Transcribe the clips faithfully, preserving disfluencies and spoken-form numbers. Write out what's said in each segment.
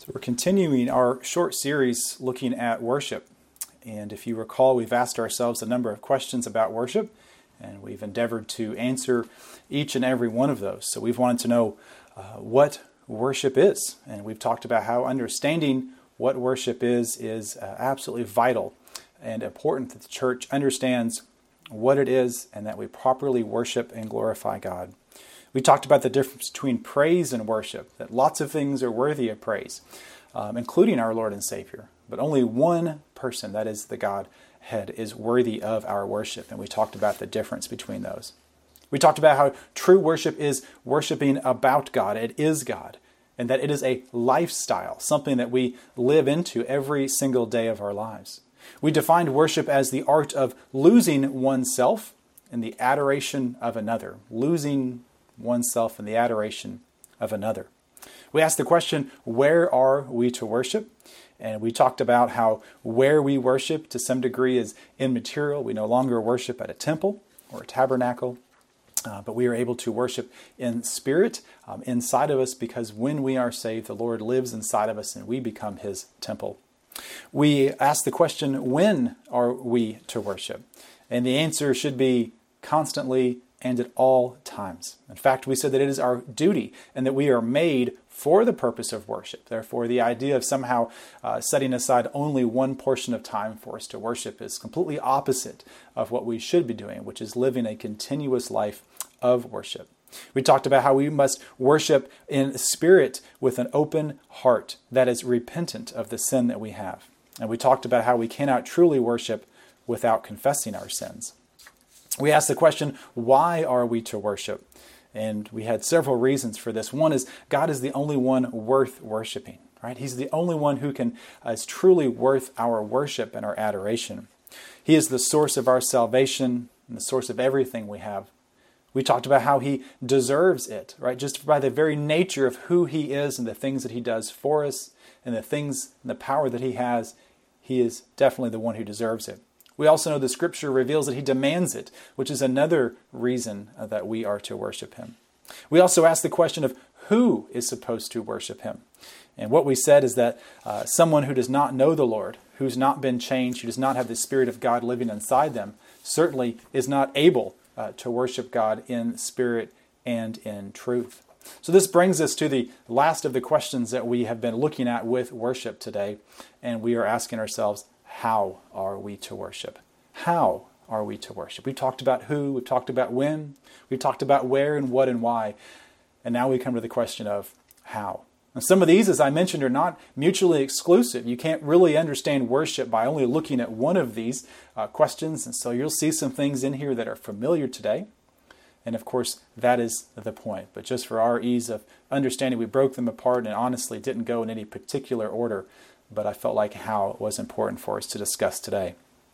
We're continuing our short series looking at worship. And if you recall, we've asked ourselves a number of questions about worship, and we've endeavored to answer each and every one of those. So we've wanted to know uh, what worship is. And we've talked about how understanding what worship is is uh, absolutely vital and important that the church understands what it is and that we properly worship and glorify God. We talked about the difference between praise and worship, that lots of things are worthy of praise, um, including our Lord and Savior. But only one person, that is the Godhead, is worthy of our worship. And we talked about the difference between those. We talked about how true worship is worshiping about God. It is God. And that it is a lifestyle, something that we live into every single day of our lives. We defined worship as the art of losing oneself in the adoration of another. Losing oneself in the adoration of another. We asked the question, where are we to worship? And we talked about how where we worship to some degree is immaterial. We no longer worship at a temple or a tabernacle, uh, but we are able to worship in spirit um, inside of us, because when we are saved, the Lord lives inside of us and we become His temple. We asked the question, when are we to worship? And the answer should be constantly and at all times. In fact, we said that it is our duty and that we are made for the purpose of worship. Therefore, the idea of somehow uh, setting aside only one portion of time for us to worship is completely opposite of what we should be doing, which is living a continuous life of worship. We talked about how we must worship in spirit with an open heart that is repentant of the sin that we have. And we talked about how we cannot truly worship without confessing our sins. We asked the question, why are we to worship? And we had several reasons for this. One is God is the only one worth worshiping, right? He's the only one who can uh, is truly worth our worship and our adoration. He is the source of our salvation and the source of everything we have. We talked about how He deserves it, right? Just by the very nature of who He is and the things that He does for us and the things and the power that He has, He is definitely the one who deserves it. We also know the Scripture reveals that He demands it, which is another reason that we are to worship Him. We also asked the question of who is supposed to worship Him. And what we said is that uh, someone who does not know the Lord, who's not been changed, who does not have the Spirit of God living inside them, certainly is not able uh, to worship God in spirit and in truth. So this brings us to the last of the questions that we have been looking at with worship today. And we are asking ourselves, how are we to worship? How are we to worship? We've talked about who, we've talked about when, we've talked about where and what and why. And now we come to the question of how. And some of these, as I mentioned, are not mutually exclusive. You can't really understand worship by only looking at one of these uh, questions. And so you'll see some things in here that are familiar today. And of course, that is the point. But just for our ease of understanding, we broke them apart and honestly didn't go in any particular order. But I felt like how was important for us to discuss today.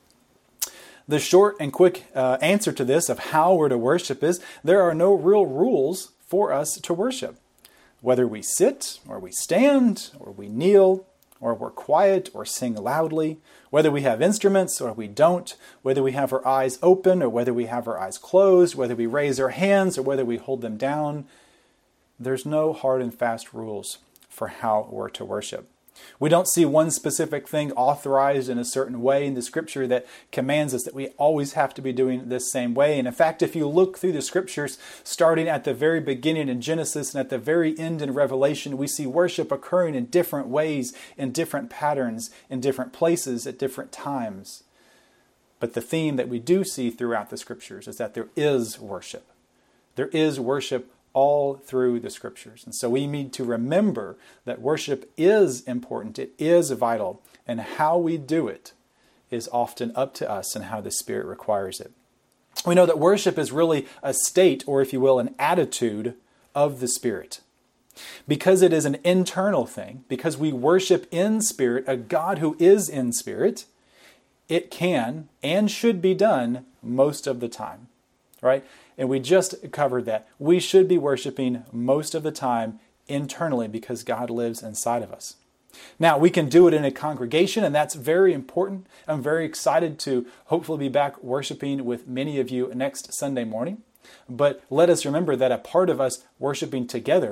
The short and quick uh, answer to this of how we're to worship is there are no real rules for us to worship. Whether we sit or we stand or we kneel or we're quiet or sing loudly, whether we have instruments or we don't, whether we have our eyes open or whether we have our eyes closed, whether we raise our hands or whether we hold them down, there's no hard and fast rules for how we're to worship. We don't see one specific thing authorized in a certain way in the Scripture that commands us that we always have to be doing this same way. And in fact, if you look through the Scriptures, starting at the very beginning in Genesis and at the very end in Revelation, we see worship occurring in different ways, in different patterns, in different places, at different times. But the theme that we do see throughout the Scriptures is that there is worship. There is worship all through the Scriptures. And so we need to remember that worship is important, it is vital, and how we do it is often up to us and how the Spirit requires it. We know that worship is really a state, or if you will, an attitude of the Spirit. Because it is an internal thing, because we worship in spirit, a God who is in spirit, it can and should be done most of the time, right? And we just covered that. We should be worshiping most of the time internally because God lives inside of us. Now, we can do it in a congregation, and that's very important. I'm very excited to hopefully be back worshiping with many of you next Sunday morning. But let us remember that a part of us worshiping together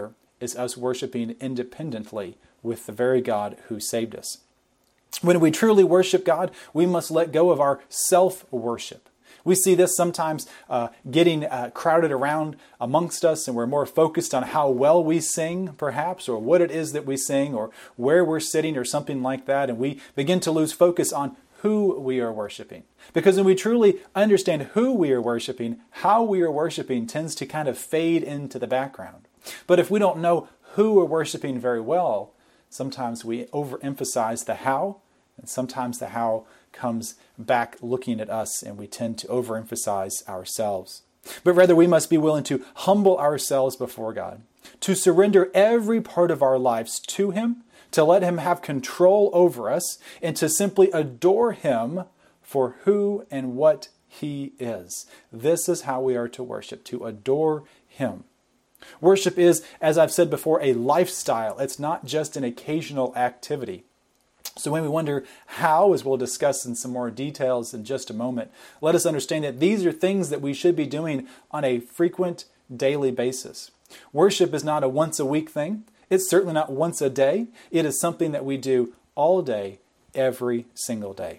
is us worshiping independently with the very God who saved us. When we truly worship God, we must let go of our self-worship. We see this sometimes uh, getting uh, crowded around amongst us, and we're more focused on how well we sing, perhaps, or what it is that we sing, or where we're sitting, or something like that, and we begin to lose focus on who we are worshiping. Because when we truly understand who we are worshiping, how we are worshiping tends to kind of fade into the background. But if we don't know who we're worshiping very well, sometimes we overemphasize the how, and sometimes the how comes back looking at us, and we tend to overemphasize ourselves. But rather, we must be willing to humble ourselves before God, to surrender every part of our lives to Him, to let Him have control over us, and to simply adore Him for who and what He is. This is how we are to worship, to adore Him. Worship is, as I've said before, a lifestyle. It's not just an occasional activity. So when we wonder how, as we'll discuss in some more details in just a moment, let us understand that these are things that we should be doing on a frequent daily basis. Worship is not a once a week thing. It's certainly not once a day. It is something that we do all day, every single day.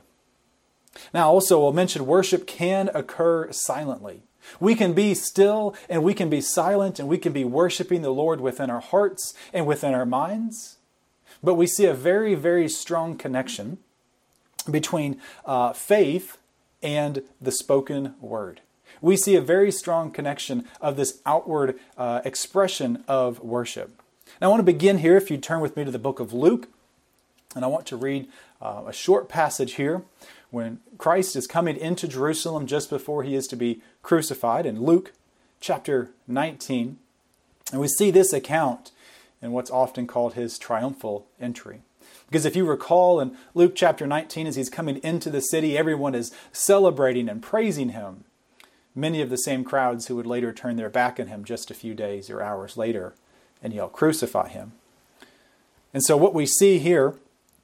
Now also, we'll mention worship can occur silently. We can be still and we can be silent and we can be worshiping the Lord within our hearts and within our minds. But we see a very, very strong connection between uh, faith and the spoken word. We see a very strong connection of this outward uh, expression of worship. Now I want to begin here, if you turn with me to the book of Luke, and I want to read uh, a short passage here when Christ is coming into Jerusalem just before He is to be crucified, in Luke chapter nineteen. And we see this account in what's often called His triumphal entry. Because if you recall in Luke chapter nineteen, as He's coming into the city, everyone is celebrating and praising Him. Many of the same crowds who would later turn their back on Him just a few days or hours later and yell, "Crucify Him." And so what we see here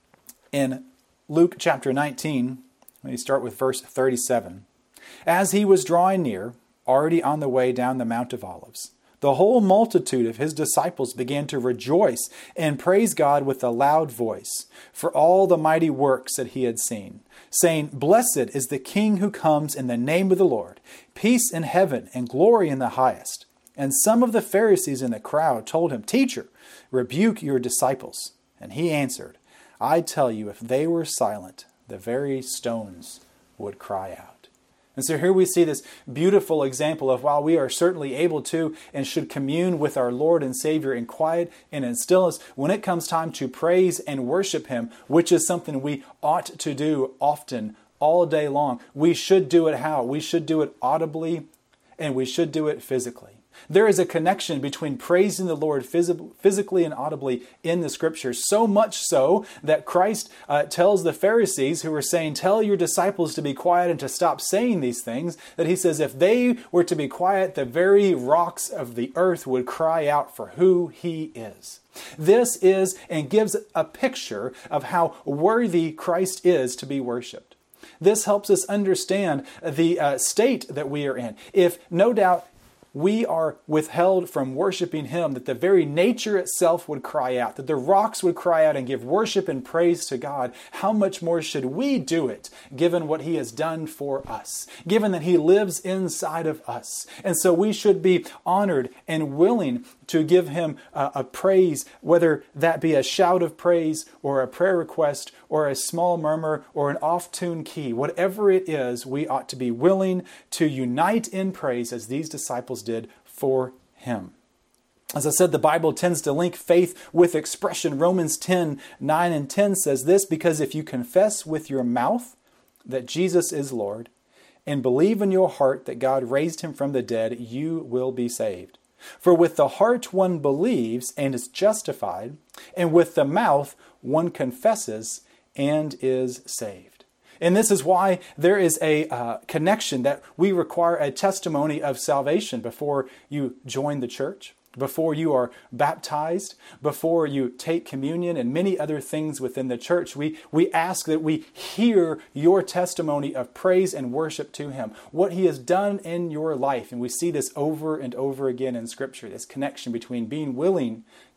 in Luke chapter nineteen, let me start with verse thirty-seven. As He was drawing near, already on the way down the Mount of Olives, the whole multitude of His disciples began to rejoice and praise God with a loud voice for all the mighty works that He had seen, saying, "Blessed is the King who comes in the name of the Lord, peace in heaven and glory in the highest." And some of the Pharisees in the crowd told Him, "Teacher, rebuke your disciples." And He answered, "I tell you, if they were silent, the very stones would cry out." And so here we see this beautiful example of while we are certainly able to and should commune with our Lord and Savior in quiet and in stillness, when it comes time to praise and worship Him, which is something we ought to do often, all day long, we should do it how? We should do it audibly and we should do it physically. There is a connection between praising the Lord phys- physically and audibly in the Scriptures, so much so that Christ uh, tells the Pharisees who were saying, "Tell your disciples to be quiet and to stop saying these things," that He says if they were to be quiet, the very rocks of the earth would cry out for who He is. This is and gives a picture of how worthy Christ is to be worshipped. This helps us understand the uh, state that we are in. If, no doubt, we are withheld from worshiping Him, that the very nature itself would cry out, that the rocks would cry out and give worship and praise to God, how much more should we do it, given what He has done for us, given that He lives inside of us? And so we should be honored and willing to give Him a, a praise, whether that be a shout of praise or a prayer request or a small murmur or an off-tune key. Whatever it is, we ought to be willing to unite in praise as these disciples did for Him. As I said, the Bible tends to link faith with expression. Romans ten, nine and ten says this, "Because if you confess with your mouth that Jesus is Lord and believe in your heart that God raised Him from the dead, you will be saved. For with the heart one believes and is justified, and with the mouth one confesses and is saved." And this is why there is a uh, connection that we require a testimony of salvation before you join the church, before you are baptized, before you take communion, and many other things within the church. We, we ask that we hear your testimony of praise and worship to Him, what He has done in your life. And we see this over and over again in Scripture, this connection between being willing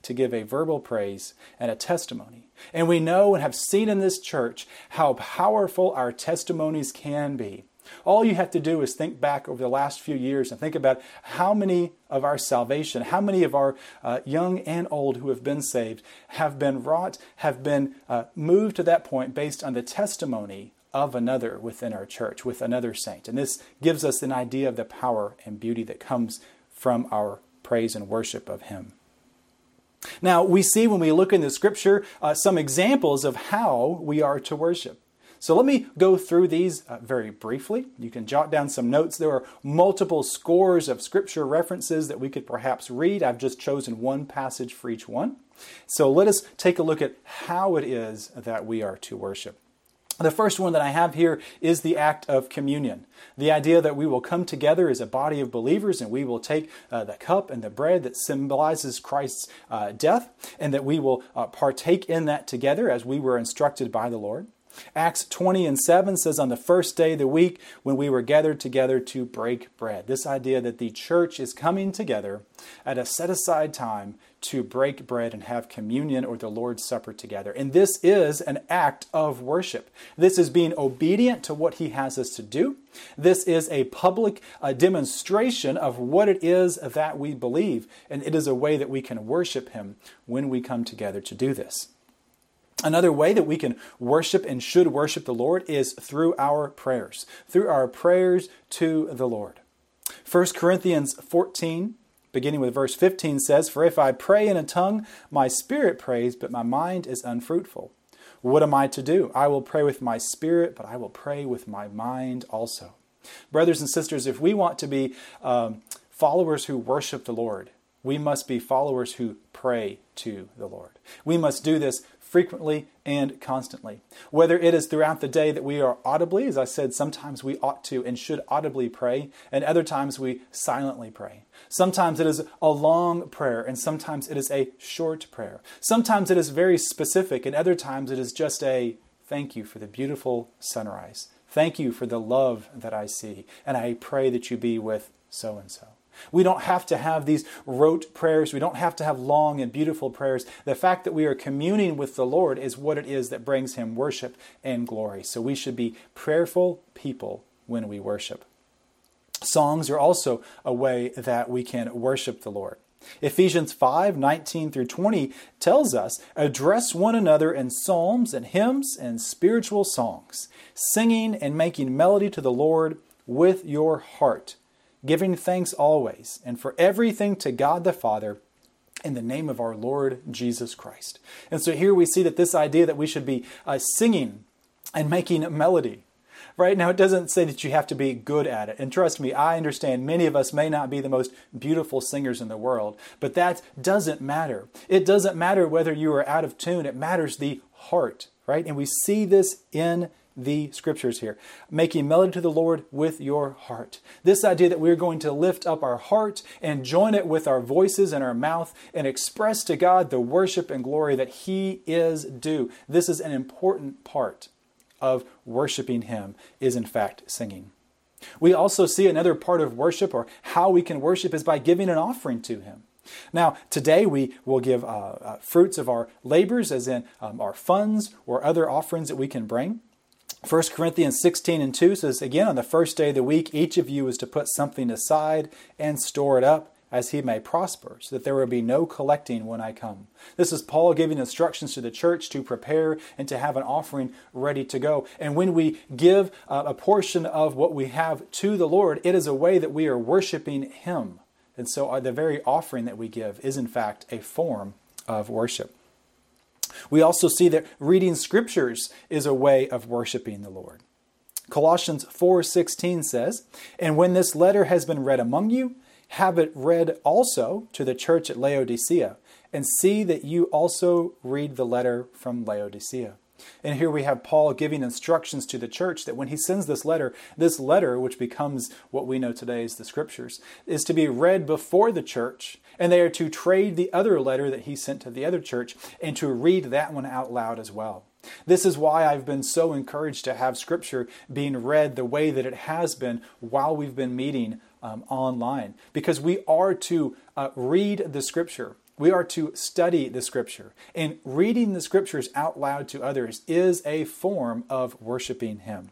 to give a verbal praise and a testimony. And we know and have seen in this church how powerful our testimonies can be. All you have to do is think back over the last few years and think about how many of our salvation, how many of our uh, young and old who have been saved have been wrought, have been uh, moved to that point based on the testimony of another within our church, with another saint. And this gives us an idea of the power and beauty that comes from our praise and worship of Him. Now, we see when we look in the Scripture uh, some examples of how we are to worship. So let me go through these uh, very briefly. You can jot down some notes. There are multiple scores of Scripture references that we could perhaps read. I've just chosen one passage for each one. So let us take a look at how it is that we are to worship. The first one that I have here is the act of communion. The idea that we will come together as a body of believers and we will take uh, the cup and the bread that symbolizes Christ's uh, death, and that we will uh, partake in that together as we were instructed by the Lord. Acts twenty and seven says, on the first day of the week when we were gathered together to break bread. This idea that the church is coming together at a set aside time to break bread and have communion or the Lord's Supper together. And this is an act of worship. This is being obedient to what He has us to do. This is a public uh, demonstration of what it is that we believe. And it is a way that we can worship Him when we come together to do this. Another way that we can worship and should worship the Lord is through our prayers, through our prayers to the Lord. First Corinthians fourteen, beginning with verse fifteen says, "For if I pray in a tongue, my spirit prays, but my mind is unfruitful. What am I to do? I will pray with my spirit, but I will pray with my mind also." Brothers and sisters, if we want to be um, followers who worship the Lord, we must be followers who pray to the Lord. We must do this frequently and constantly. Whether it is throughout the day that we are audibly, as I said, sometimes we ought to and should audibly pray, and other times we silently pray. Sometimes it is a long prayer, and sometimes it is a short prayer. Sometimes it is very specific, and other times it is just a thank you for the beautiful sunrise. Thank you for the love that I see, and I pray that you be with so-and-so. We don't have to have these rote prayers. We don't have to have long and beautiful prayers. The fact that we are communing with the Lord is what it is that brings Him worship and glory. So we should be prayerful people when we worship. Songs are also a way that we can worship the Lord. Ephesians five, nineteen through twenty tells us, "Address one another in psalms and hymns and spiritual songs, singing and making melody to the Lord with your heart, giving thanks always and for everything to God the Father in the name of our Lord Jesus Christ." And so here we see that this idea that we should be uh, singing and making melody. Right now, it doesn't say that you have to be good at it. And trust me, I understand many of us may not be the most beautiful singers in the world, but that doesn't matter. It doesn't matter whether you are out of tune. It matters the heart, right? And we see this in the Scriptures here. Making melody to the Lord with your heart. This idea that we're going to lift up our heart and join it with our voices and our mouth and express to God the worship and glory that He is due. This is an important part of worshiping Him, is in fact singing. We also see another part of worship, or how we can worship, is by giving an offering to Him. Now, today we will give uh, uh, fruits of our labors, as in um, our funds or other offerings that we can bring. First Corinthians sixteen and two says, again, on the first day of the week, each of you is to put something aside and store it up, as he may prosper, so that there will be no collecting when I come. This is Paul giving instructions to the church to prepare and to have an offering ready to go. And when we give uh, a portion of what we have to the Lord, it is a way that we are worshiping Him. And so uh, the very offering that we give is in fact a form of worship. We also see that reading Scriptures is a way of worshiping the Lord. Colossians four sixteen says, "And when this letter has been read among you, have it read also to the church at Laodicea, and see that you also read the letter from Laodicea." And here we have Paul giving instructions to the church that when he sends this letter, this letter, which becomes what we know today as the Scriptures, is to be read before the church, and they are to trade the other letter that he sent to the other church and to read that one out loud as well. This is why I've been so encouraged to have Scripture being read the way that it has been while we've been meeting um, online. Because we are to uh, read the Scripture We are to study the Scripture. And reading the Scriptures out loud to others is a form of worshiping Him.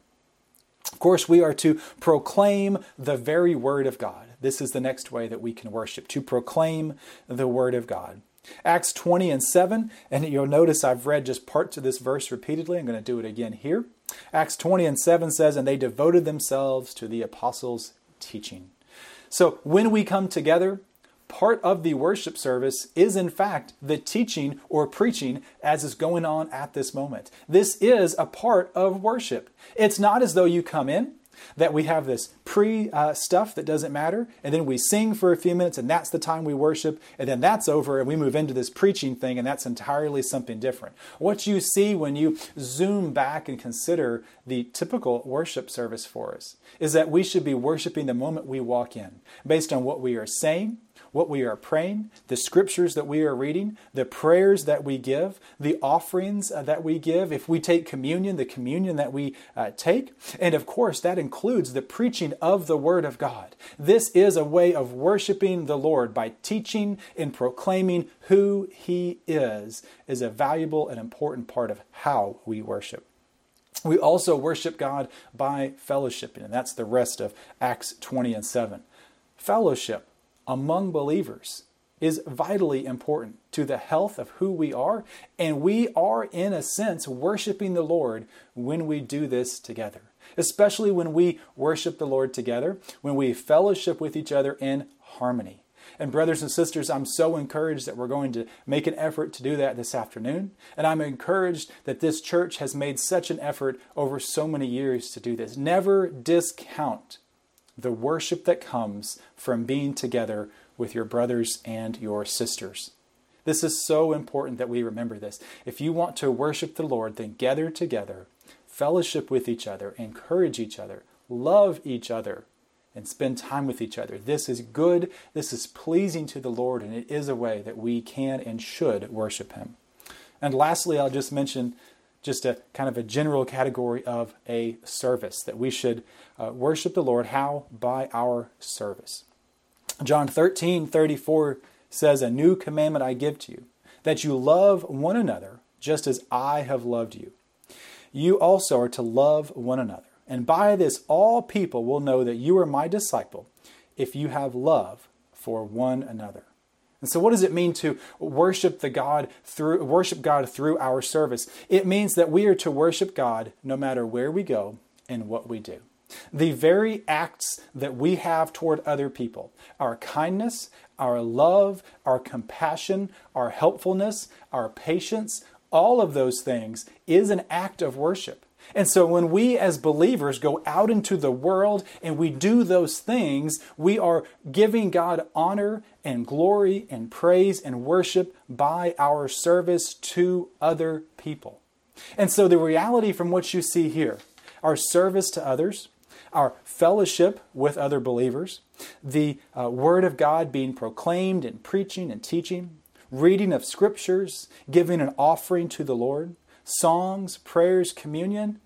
Of course, we are to proclaim the very Word of God. This is the next way that we can worship, to proclaim the Word of God. Acts twenty and seven, and you'll notice I've read just parts of this verse repeatedly. I'm going to do it again here. Acts twenty and seven says, and they devoted themselves to the apostles' teaching. So when we come together, part of the worship service is in fact the teaching or preaching as is going on at this moment. This is a part of worship. It's not as though you come in, that we have this pre uh, stuff that doesn't matter, and then we sing for a few minutes and that's the time we worship, and then that's over and we move into this preaching thing and that's entirely something different. What you see when you zoom back and consider the typical worship service for us is that we should be worshiping the moment we walk in, based on what we are saying, what we are praying, the scriptures that we are reading, the prayers that we give, the offerings uh, that we give. If we take communion, the communion that we uh, take. And of course, that includes the preaching of the Word of God. This is a way of worshiping the Lord by teaching and proclaiming who He is, is a valuable and important part of how we worship. We also worship God by fellowshipping, and that's the rest of Acts twenty and seven. Fellowship among believers is vitally important to the health of who we are, and we are, in a sense, worshiping the Lord when we do this together. Especially when we worship the Lord together, when we fellowship with each other in harmony. And brothers and sisters, I'm so encouraged that we're going to make an effort to do that this afternoon. And I'm encouraged that this church has made such an effort over so many years to do this. Never discount the worship that comes from being together with your brothers and your sisters. This is so important that we remember this. If you want to worship the Lord, then gather together, fellowship with each other, encourage each other, love each other, and spend time with each other. This is good, this is pleasing to the Lord, and it is a way that we can and should worship Him. And lastly, I'll just mention just a kind of a general category of a service, that we should uh, worship the Lord. How? By our service. John thirteen thirty-four says, a new commandment I give to you, that you love one another just as I have loved you. You also are to love one another. And by this all people will know that you are my disciple, if you have love for one another. And so what does it mean to worship the God through worship God through our service? It means that we are to worship God no matter where we go and what we do. The very acts that we have toward other people, our kindness, our love, our compassion, our helpfulness, our patience, all of those things is an act of worship. And so when we as believers go out into the world and we do those things, we are giving God honor and glory and praise and worship by our service to other people. And so the reality from what you see here, our service to others, our fellowship with other believers, the uh, Word of God being proclaimed and preaching and teaching, reading of scriptures, giving an offering to the Lord, songs, prayers, communion?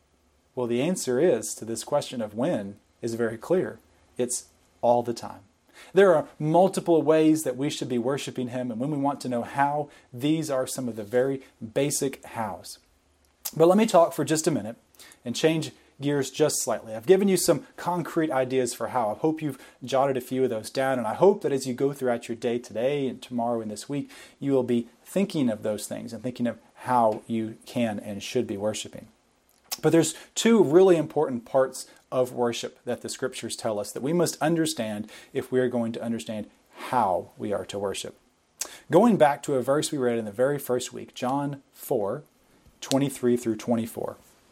Well, the answer is to this question of when is very clear. It's all the time. There are multiple ways that we should be worshiping Him, and when we want to know how, these are some of the very basic hows. But let me talk for just a minute and change gears just slightly. I've given you some concrete ideas for how. I hope you've jotted a few of those down, and I hope that as you go throughout your day today and tomorrow and this week, you will be thinking of those things and thinking of how you can and should be worshiping. But there's two really important parts of worship that the Scriptures tell us that we must understand if we are going to understand how we are to worship. Going back to a verse we read in the very first week, John four, twenty-three through twenty-four.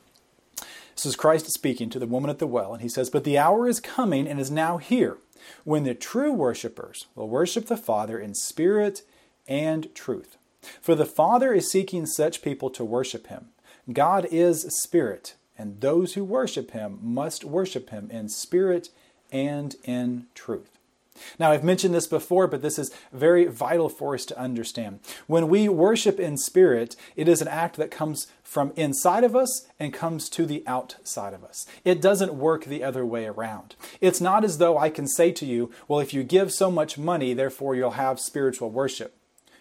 This is Christ speaking to the woman at the well, and He says, "But the hour is coming and is now here, when the true worshipers will worship the Father in spirit and truth. For the Father is seeking such people to worship Him. God is spirit, and those who worship Him must worship Him in spirit and in truth." Now, I've mentioned this before, but this is very vital for us to understand. When we worship in spirit, it is an act that comes from inside of us and comes to the outside of us. It doesn't work the other way around. It's not as though I can say to you, well, if you give so much money, therefore you'll have spiritual worship.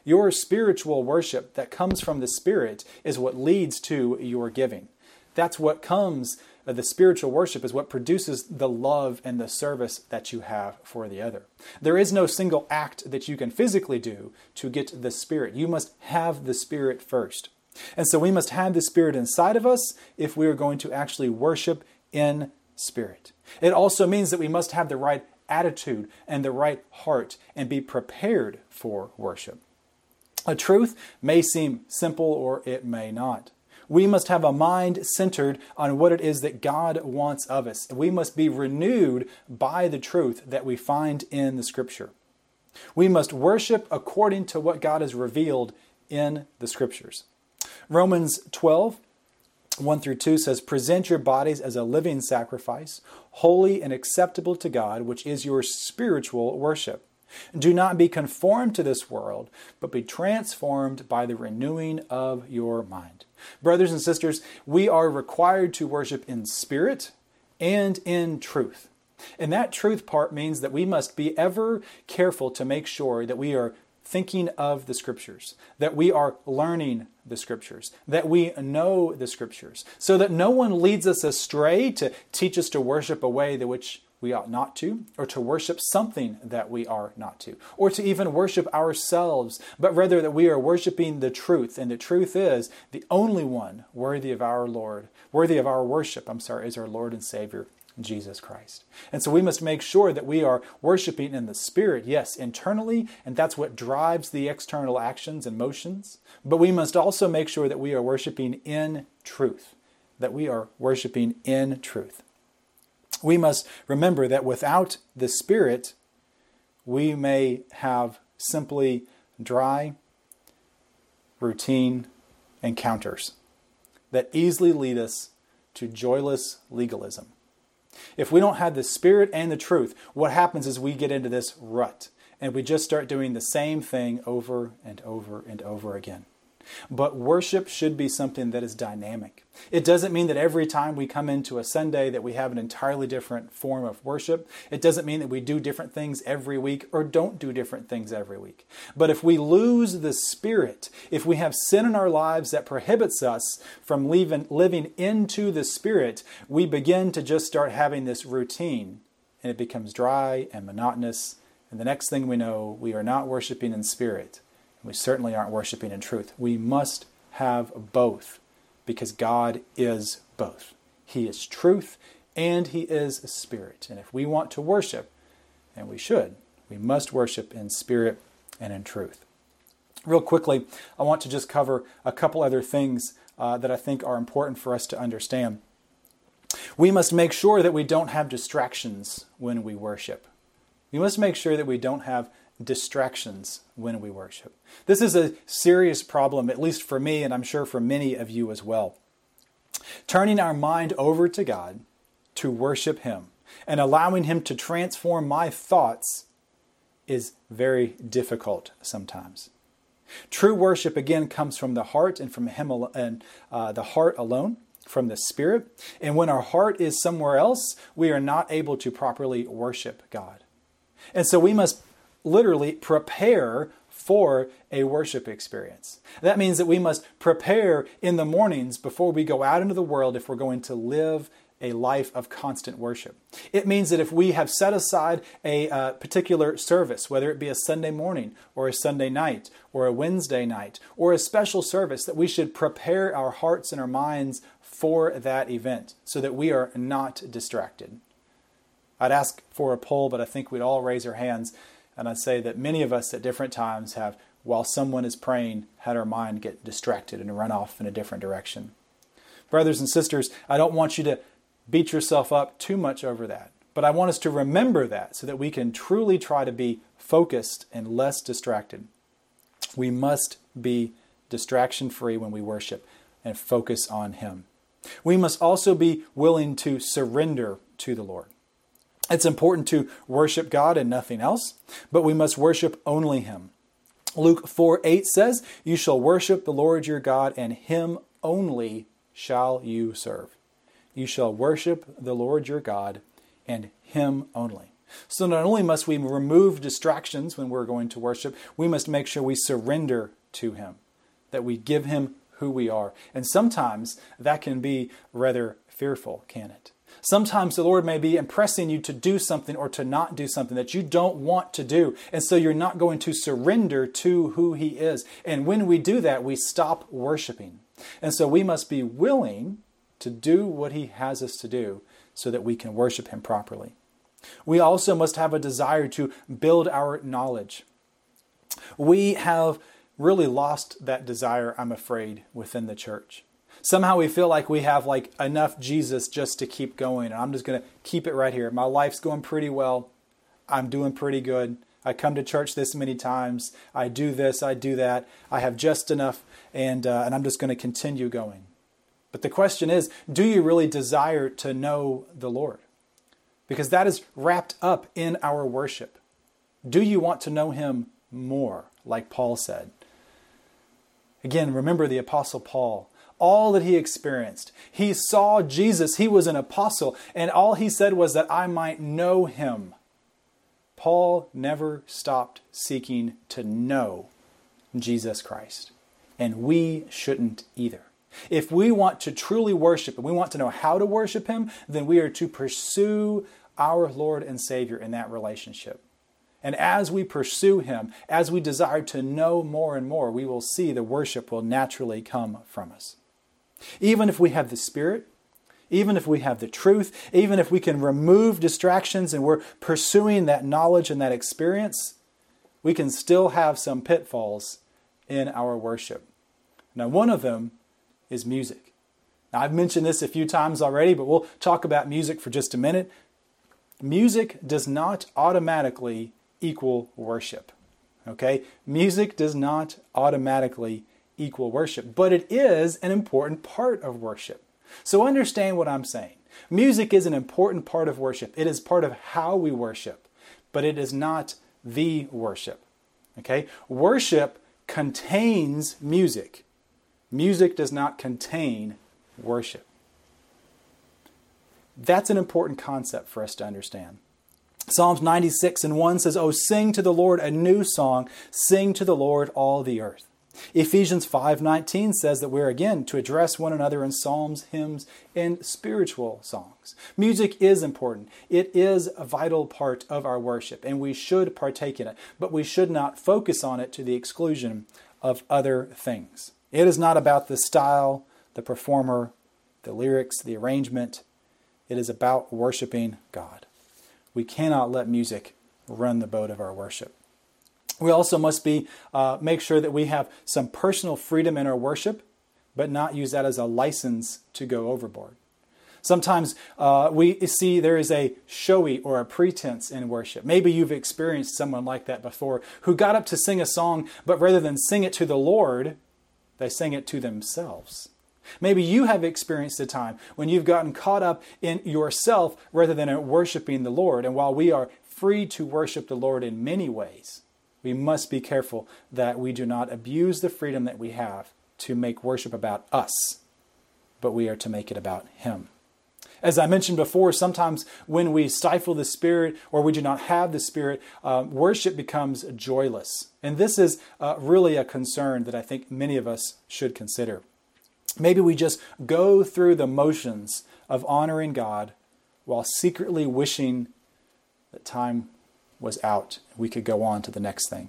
Your spiritual worship that comes from the Spirit is what leads to your giving. That's what comes, uh, the spiritual worship is what produces the love and the service that you have for the other. There is no single act that you can physically do to get the Spirit. You must have the Spirit first. And so we must have the Spirit inside of us if we are going to actually worship in spirit. It also means that we must have the right attitude and the right heart and be prepared for worship. A truth may seem simple or it may not. We must have a mind centered on what it is that God wants of us. We must be renewed by the truth that we find in the Scripture. We must worship according to what God has revealed in the Scriptures. Romans twelve, one through two says, "Present your bodies as a living sacrifice, holy and acceptable to God, which is your spiritual worship. Do not be conformed to this world, but be transformed by the renewing of your mind." Brothers and sisters, we are required to worship in spirit and in truth. And that truth part means that we must be ever careful to make sure that we are thinking of the Scriptures, that we are learning the Scriptures, that we know the Scriptures, so that no one leads us astray to teach us to worship a way that which we ought not to, or to worship something that we are not to, or to even worship ourselves, but rather that we are worshiping the truth. And the truth is the only one worthy of our Lord, worthy of our worship, I'm sorry, is our Lord and Savior, Jesus Christ. And so we must make sure that we are worshiping in the Spirit, yes, internally, and that's what drives the external actions and motions. But we must also make sure that we are worshiping in truth, that we are worshiping in truth. We must remember that without the Spirit, we may have simply dry, routine encounters that easily lead us to joyless legalism. If we don't have the Spirit and the truth, what happens is we get into this rut and we just start doing the same thing over and over and over again. But worship should be something that is dynamic. It doesn't mean that every time we come into a Sunday that we have an entirely different form of worship. It doesn't mean that we do different things every week or don't do different things every week. But if we lose the Spirit, if we have sin in our lives that prohibits us from living, living into the Spirit, we begin to just start having this routine and it becomes dry and monotonous. And the next thing we know, we are not worshiping in spirit. We certainly aren't worshiping in truth. We must have both because God is both. He is truth and He is a spirit. And if we want to worship, and we should, we must worship in spirit and in truth. Real quickly, I want to just cover a couple other things uh, that I think are important for us to understand. We must make sure that we don't have distractions when we worship. We must make sure that we don't have distractions when we worship. This is a serious problem, at least for me, and I'm sure for many of you as well. Turning our mind over to God to worship Him and allowing Him to transform my thoughts is very difficult sometimes. True worship, again, comes from the heart and from Him al- and uh, the heart alone, from the Spirit. And when our heart is somewhere else, we are not able to properly worship God. And so we must literally prepare for a worship experience. That means that we must prepare in the mornings before we go out into the world if we're going to live a life of constant worship. It means that if we have set aside a uh, particular service, whether it be a Sunday morning or a Sunday night or a Wednesday night or a special service, that we should prepare our hearts and our minds for that event so that we are not distracted. I'd ask for a poll, but I think we'd all raise our hands. And I'd say that many of us at different times have, while someone is praying, had our mind get distracted and run off in a different direction. Brothers and sisters, I don't want you to beat yourself up too much over that. But I want us to remember that so that we can truly try to be focused and less distracted. We must be distraction-free when we worship and focus on Him. We must also be willing to surrender to the Lord. It's important to worship God and nothing else, but we must worship only Him. Luke four eight says, "You shall worship the Lord your God, and Him only shall you serve." You shall worship the Lord your God, and Him only. So not only must we remove distractions when we're going to worship, we must make sure we surrender to Him, that we give Him who we are. And sometimes that can be rather fearful, can it? Sometimes the Lord may be impressing you to do something or to not do something that you don't want to do. And so you're not going to surrender to who He is. And when we do that, we stop worshiping. And so we must be willing to do what He has us to do so that we can worship Him properly. We also must have a desire to build our knowledge. We have really lost that desire, I'm afraid, within the church. Somehow we feel like we have like enough Jesus just to keep going. And I'm just going to keep it right here. My life's going pretty well. I'm doing pretty good. I come to church this many times. I do this, I do that. I have just enough, and uh, and I'm just going to continue going. But the question is, do you really desire to know the Lord? Because that is wrapped up in our worship. Do you want to know Him more, like Paul said? Again, remember the Apostle Paul. All that he experienced. He saw Jesus. He was an apostle. And all he said was that I might know Him. Paul never stopped seeking to know Jesus Christ. And we shouldn't either. If we want to truly worship and we want to know how to worship Him, then we are to pursue our Lord and Savior in that relationship. And as we pursue Him, as we desire to know more and more, we will see the worship will naturally come from us. Even if we have the Spirit, even if we have the truth, even if we can remove distractions and we're pursuing that knowledge and that experience, we can still have some pitfalls in our worship. Now, one of them is music. Now, I've mentioned this a few times already, but we'll talk about music for just a minute. Music does not automatically equal worship. Okay? Music does not automatically equal worship, but it is an important part of worship. So understand what I'm saying. Music is an important part of worship. It is part of how we worship, but it is not the worship. Okay? Worship contains music. Music does not contain worship. That's an important concept for us to understand. Psalms ninety-six and one says, "Oh, sing to the Lord a new song. Sing to the Lord all the earth." Ephesians five nineteen says that we're again to address one another in psalms, hymns, and spiritual songs. Music is important. It is a vital part of our worship, and we should partake in it, but we should not focus on it to the exclusion of other things. It is not about the style, the performer, the lyrics, the arrangement. It is about worshiping God. We cannot let music run the boat of our worship. We also must be uh, make sure that we have some personal freedom in our worship, but not use that as a license to go overboard. Sometimes uh, we see there is a showy or a pretense in worship. Maybe you've experienced someone like that before who got up to sing a song, but rather than sing it to the Lord, they sang it to themselves. Maybe you have experienced a time when you've gotten caught up in yourself rather than in worshiping the Lord. And while we are free to worship the Lord in many ways, we must be careful that we do not abuse the freedom that we have to make worship about us, but we are to make it about Him. As I mentioned before, sometimes when we stifle the Spirit or we do not have the Spirit, uh, worship becomes joyless. And this is uh, really a concern that I think many of us should consider. Maybe we just go through the motions of honoring God while secretly wishing that time was out. We could go on to the next thing.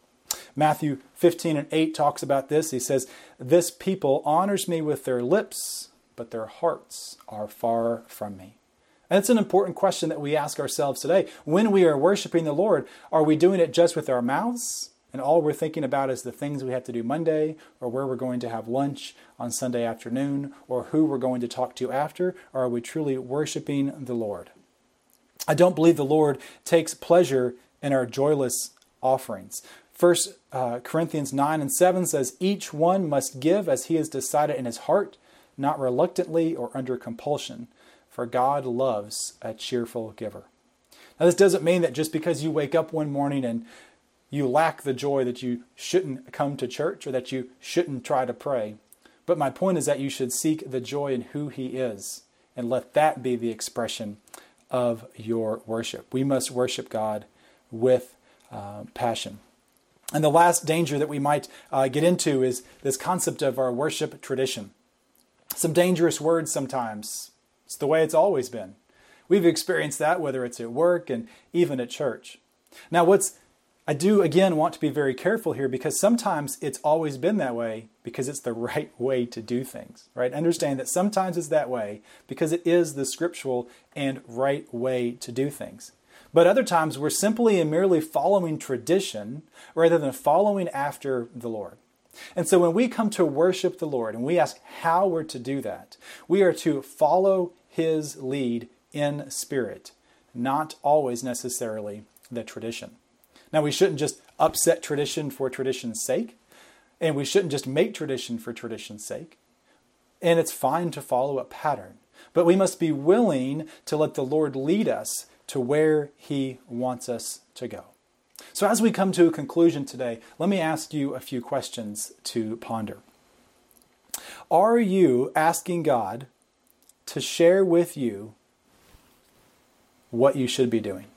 Matthew fifteen and eight talks about this. He says, "This people honors me with their lips, but their hearts are far from me." And it's an important question that we ask ourselves today. When we are worshiping the Lord, are we doing it just with our mouths? And all we're thinking about is the things we have to do Monday, or where we're going to have lunch on Sunday afternoon, or who we're going to talk to after? Or are we truly worshiping the Lord? I don't believe the Lord takes pleasure in our joyless offerings. First uh, Corinthians nine and seven says, "Each one must give as he has decided in his heart, not reluctantly or under compulsion, for God loves a cheerful giver." Now, this doesn't mean that just because you wake up one morning and you lack the joy that you shouldn't come to church or that you shouldn't try to pray. But my point is that you should seek the joy in who He is and let that be the expression of your worship. We must worship God with uh, passion. And the last danger that we might uh, get into is this concept of our worship tradition. Some dangerous words sometimes. It's the way it's always been. We've experienced that, whether it's at work and even at church. Now, what's I do, again, want to be very careful here, because sometimes it's always been that way because it's the right way to do things, right? Understand that sometimes it's that way because it is the scriptural and right way to do things. But other times we're simply and merely following tradition rather than following after the Lord. And so when we come to worship the Lord and we ask how we're to do that, we are to follow His lead in spirit, not always necessarily the tradition. Now, we shouldn't just upset tradition for tradition's sake, and we shouldn't just make tradition for tradition's sake. And it's fine to follow a pattern, but we must be willing to let the Lord lead us to where He wants us to go. So as we come to a conclusion today, let me ask you a few questions to ponder. Are you asking God to share with you what you should be doing?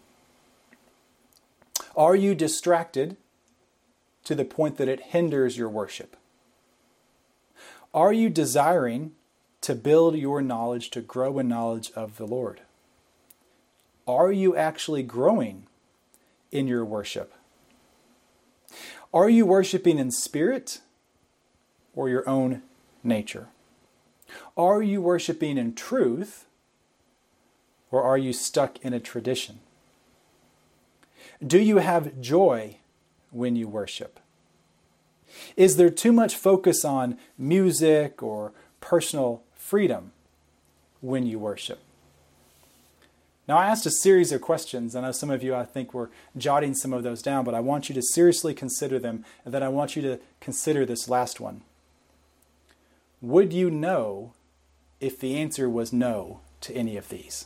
Are you distracted to the point that it hinders your worship? Are you desiring to build your knowledge, to grow in knowledge of the Lord? Are you actually growing in your worship? Are you worshiping in spirit or your own nature? Are you worshiping in truth, or are you stuck in a tradition? Do you have joy when you worship? Is there too much focus on music or personal freedom when you worship? Now, I asked a series of questions. I know some of you, I think, were jotting some of those down, but I want you to seriously consider them, and then I want you to consider this last one. Would you know if the answer was no to any of these?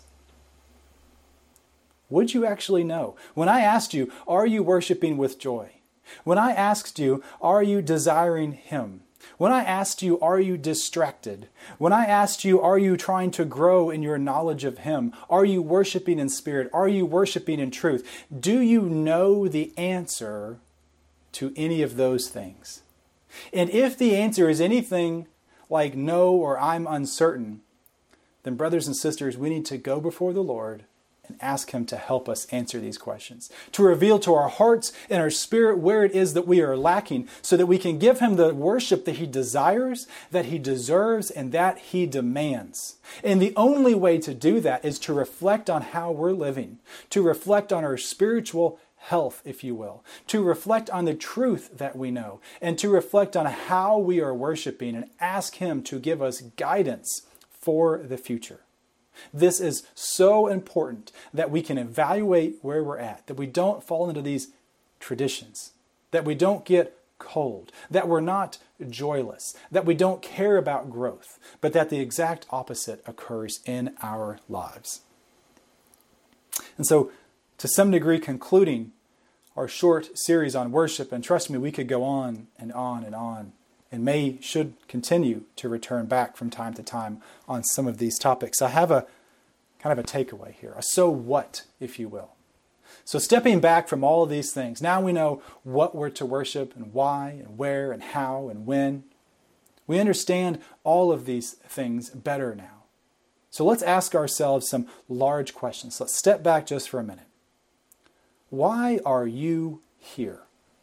Would you actually know? When I asked you, are you worshiping with joy? When I asked you, are you desiring Him? When I asked you, are you distracted? When I asked you, are you trying to grow in your knowledge of Him? Are you worshiping in spirit? Are you worshiping in truth? Do you know the answer to any of those things? And if the answer is anything like no or I'm uncertain, then brothers and sisters, we need to go before the Lord and ask Him to help us answer these questions, to reveal to our hearts and our spirit where it is that we are lacking, so that we can give Him the worship that He desires, that He deserves, and that He demands. And the only way to do that is to reflect on how we're living, to reflect on our spiritual health, if you will, to reflect on the truth that we know, and to reflect on how we are worshiping, and ask Him to give us guidance for the future. This is so important that we can evaluate where we're at, that we don't fall into these traditions, that we don't get cold, that we're not joyless, that we don't care about growth, but that the exact opposite occurs in our lives. And so, to some degree, concluding our short series on worship, and trust me, we could go on and on and on, and may should continue to return back from time to time on some of these topics. I have a kind of a takeaway here, a so what, if you will. So stepping back from all of these things, now we know what we're to worship and why and where and how and when. We understand all of these things better now. So let's ask ourselves some large questions. Let's step back just for a minute. Why are you here?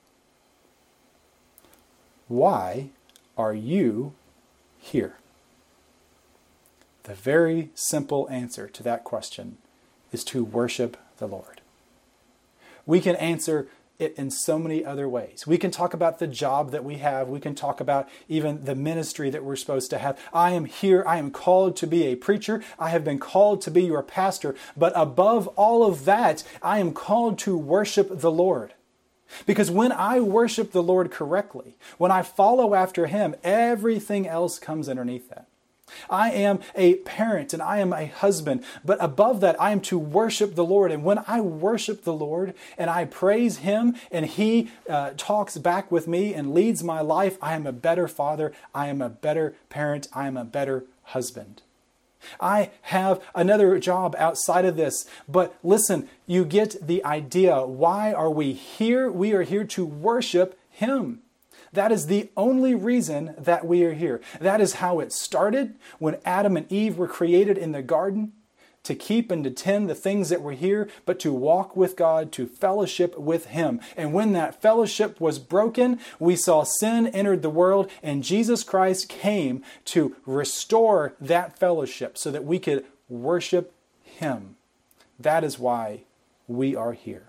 Why are you here? The very simple answer to that question is to worship the Lord. We can answer it in so many other ways. We can talk about the job that we have. We can talk about even the ministry that we're supposed to have. I am here. I am called to be a preacher. I have been called to be your pastor. But above all of that, I am called to worship the Lord. Because when I worship the Lord correctly, when I follow after Him, everything else comes underneath that. I am a parent and I am a husband, but above that, I am to worship the Lord. And when I worship the Lord and I praise Him and He uh, talks back with me and leads my life, I am a better father, I am a better parent, I am a better husband. I have another job outside of this. But listen, you get the idea. Why are we here? We are here to worship Him. That is the only reason that we are here. That is how it started when Adam and Eve were created in the garden, to keep and to tend the things that were here, but to walk with God, to fellowship with Him. And when that fellowship was broken, we saw sin entered the world, and Jesus Christ came to restore that fellowship so that we could worship Him. That is why we are here.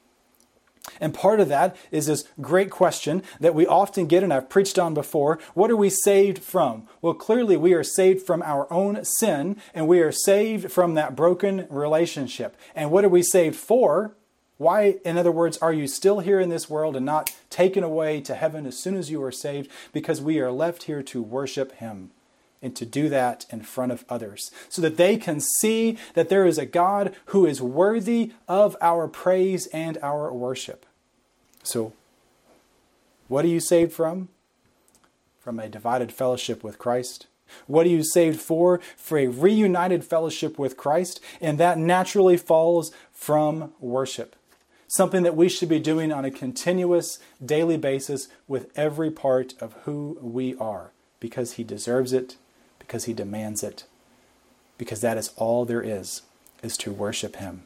And part of that is this great question that we often get, and I've preached on before. What are we saved from? Well, clearly we are saved from our own sin, and we are saved from that broken relationship. And what are we saved for? Why, in other words, are you still here in this world and not taken away to heaven as soon as you are saved? Because we are left here to worship Him, and to do that in front of others, so that they can see that there is a God who is worthy of our praise and our worship. So, what are you saved from? From a divided fellowship with Christ. What are you saved for? For a reunited fellowship with Christ. And that naturally follows from worship. Something that we should be doing on a continuous daily basis with every part of who we are, because He deserves it. Because He demands it. Because that is all there is, is to worship Him.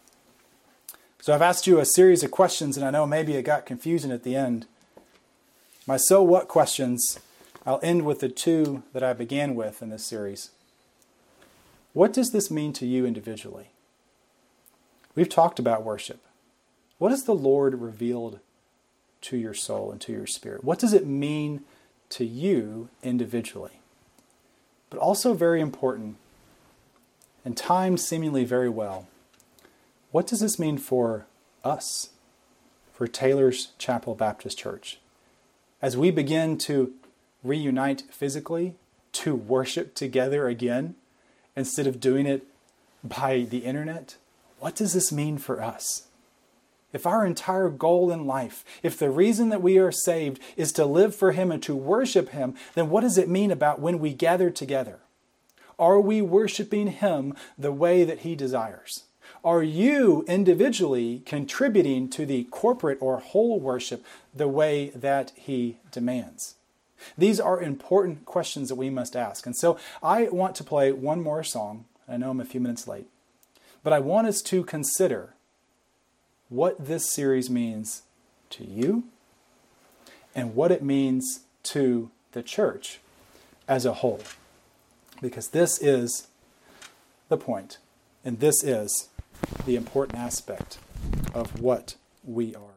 So I've asked you a series of questions, and I know maybe it got confusing at the end. My so what questions, I'll end with the two that I began with in this series. What does this mean to you individually? We've talked about worship. What has the Lord revealed to your soul and to your spirit? What does it mean to you individually? But also very important, and timed seemingly very well, what does this mean for us, for Taylor's Chapel Baptist Church? As we begin to reunite physically, to worship together again, instead of doing it by the internet, what does this mean for us? If our entire goal in life, if the reason that we are saved is to live for Him and to worship Him, then what does it mean about when we gather together? Are we worshiping Him the way that He desires? Are you individually contributing to the corporate or whole worship the way that He demands? These are important questions that we must ask. And so I want to play one more song. I know I'm a few minutes late. But I want us to consider what this series means to you and what it means to the church as a whole. Because this is the point, and this is the important aspect of what we are.